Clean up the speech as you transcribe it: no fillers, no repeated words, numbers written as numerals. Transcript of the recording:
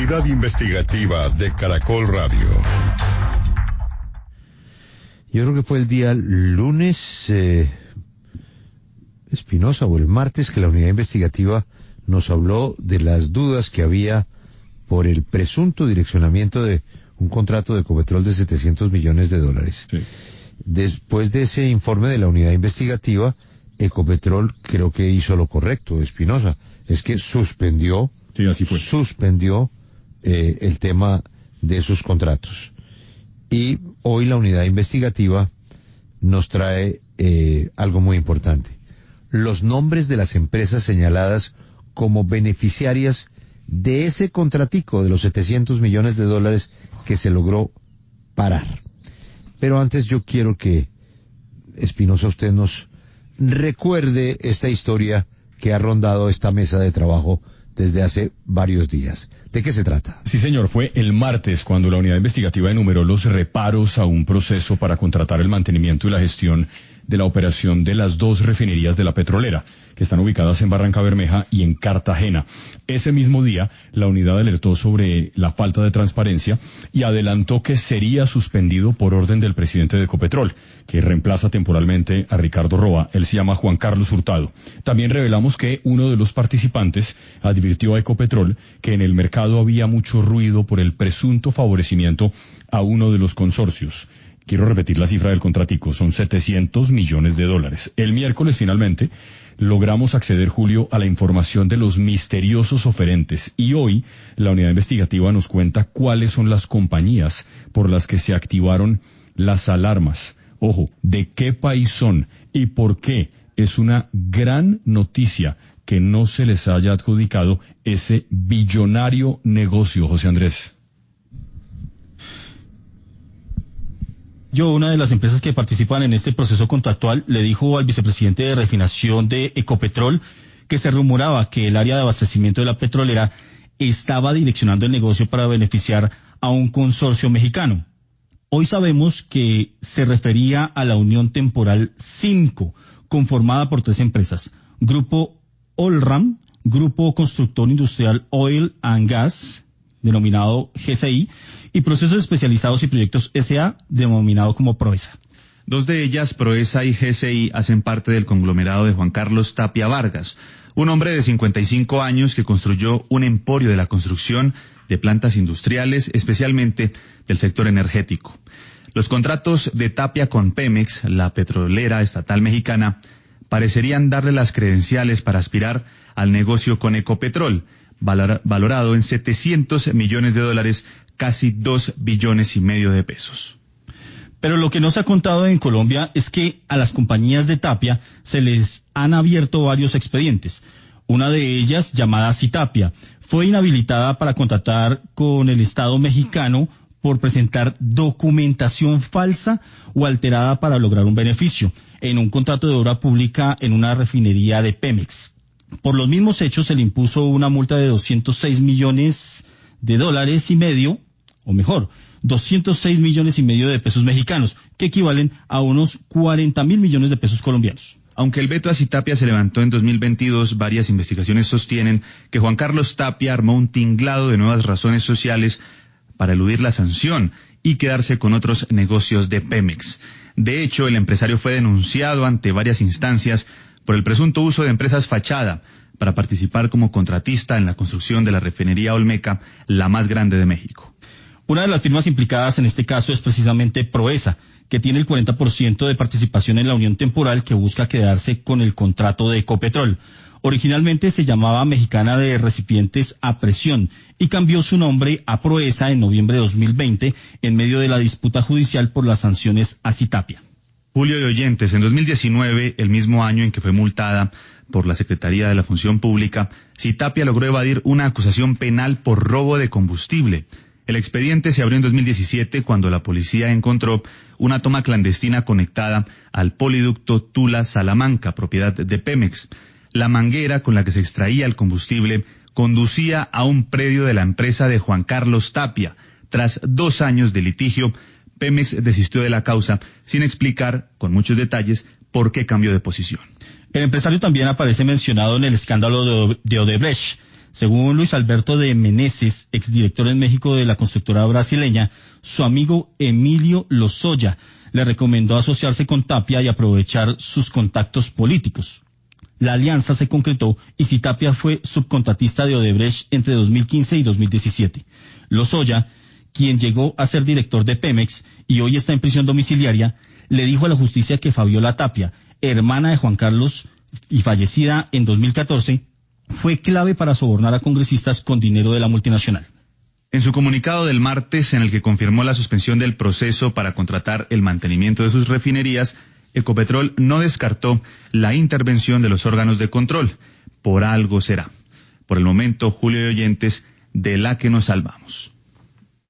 Unidad Investigativa de Caracol Radio. Yo creo que fue el día lunes, Espinosa, o el martes, que la Unidad Investigativa nos habló de las dudas que había por el presunto direccionamiento de un contrato de Ecopetrol de $700 millones. Sí. Después de ese informe de la Unidad Investigativa, Ecopetrol creo que hizo lo correcto, Espinosa, es que suspendió el tema de esos contratos. Y hoy la Unidad Investigativa nos trae algo muy importante: los nombres de las empresas señaladas como beneficiarias de ese contratico de los $700 millones que se logró parar. Pero antes yo quiero que, Espinosa, usted nos recuerde esta historia que ha rondado esta mesa de trabajo desde hace varios días. ¿De qué se trata? Sí, señor, fue el martes cuando la Unidad Investigativa enumeró los reparos a un proceso para contratar el mantenimiento y la gestión de la operación de las dos refinerías de la petrolera, que están ubicadas en Barrancabermeja y en Cartagena. Ese mismo día, la unidad alertó sobre la falta de transparencia y adelantó que sería suspendido por orden del presidente de Ecopetrol, que reemplaza temporalmente a Ricardo Roa. Él se llama Juan Carlos Hurtado. También revelamos que uno de los participantes advirtió a Ecopetrol que en el mercado había mucho ruido por el presunto favorecimiento a uno de los consorcios. Quiero repetir la cifra del contratico, son $700 millones. El miércoles, finalmente, logramos acceder, Julio, a la información de los misteriosos oferentes, y hoy la unidad investigativa nos cuenta cuáles son las compañías por las que se activaron las alarmas. Ojo, ¿de qué país son y por qué? Es una gran noticia que no se les haya adjudicado ese billonario negocio, José Andrés. Una de las empresas que participan en este proceso contractual le dijo al vicepresidente de refinación de Ecopetrol que se rumoraba que el área de abastecimiento de la petrolera estaba direccionando el negocio para beneficiar a un consorcio mexicano. Hoy sabemos que se refería a la Unión Temporal 5, conformada por 3 empresas: Grupo Olram, Grupo Constructor Industrial Oil and Gas, denominado GCI, y Procesos Especializados y Proyectos S.A., denominado como Proesa. 2 de ellas, Proesa y GCI, hacen parte del conglomerado de Juan Carlos Tapia Vargas, un hombre de 55 años que construyó un emporio de la construcción de plantas industriales, especialmente del sector energético. Los contratos de Tapia con Pemex, la petrolera estatal mexicana, parecerían darle las credenciales para aspirar al negocio con Ecopetrol, valorado en $700 millones, casi $2,5 billones. Pero lo que no se ha contado en Colombia es que a las compañías de Tapia se les han abierto varios expedientes. Una de ellas, llamada Citapia, fue inhabilitada para contratar con el Estado mexicano por presentar documentación falsa o alterada para lograr un beneficio en un contrato de obra pública en una refinería de Pemex. Por los mismos hechos se le impuso una multa de $206 millones, o mejor, $206 millones y medio de pesos mexicanos, que equivalen a unos 40.000 millones de pesos colombianos. Aunque el veto a Citapia se levantó en 2022, varias investigaciones sostienen que Juan Carlos Tapia armó un tinglado de nuevas razones sociales para eludir la sanción y quedarse con otros negocios de Pemex. De hecho, el empresario fue denunciado ante varias instancias por el presunto uso de empresas fachada para participar como contratista en la construcción de la refinería Olmeca, la más grande de México. Una de las firmas implicadas en este caso es precisamente Proesa, que tiene el 40% de participación en la Unión Temporal, que busca quedarse con el contrato de Ecopetrol. Originalmente se llamaba Mexicana de Recipientes a Presión y cambió su nombre a Proesa en noviembre de 2020 en medio de la disputa judicial por las sanciones a Citapia. Julio de oyentes, en 2019, el mismo año en que fue multada por la Secretaría de la Función Pública, Citapia logró evadir una acusación penal por robo de combustible. El expediente se abrió en 2017 cuando la policía encontró una toma clandestina conectada al poliducto Tula-Salamanca, propiedad de Pemex. La manguera con la que se extraía el combustible conducía a un predio de la empresa de Juan Carlos Tapia. Tras 2 años de litigio, Pemex desistió de la causa sin explicar con muchos detalles por qué cambió de posición. El empresario también aparece mencionado en el escándalo de Odebrecht. Según Luis Alberto de Meneses, exdirector en México de la constructora brasileña, su amigo Emilio Lozoya le recomendó asociarse con Tapia y aprovechar sus contactos políticos. La alianza se concretó y si Tapia fue subcontratista de Odebrecht entre 2015 y 2017. Lozoya, quien llegó a ser director de Pemex y hoy está en prisión domiciliaria, le dijo a la justicia que Fabiola Tapia, hermana de Juan Carlos y fallecida en 2014, fue clave para sobornar a congresistas con dinero de la multinacional. En su comunicado del martes, en el que confirmó la suspensión del proceso para contratar el mantenimiento de sus refinerías, Ecopetrol no descartó la intervención de los órganos de control. Por algo será. Por el momento, Julio y oyentes, de la que nos salvamos.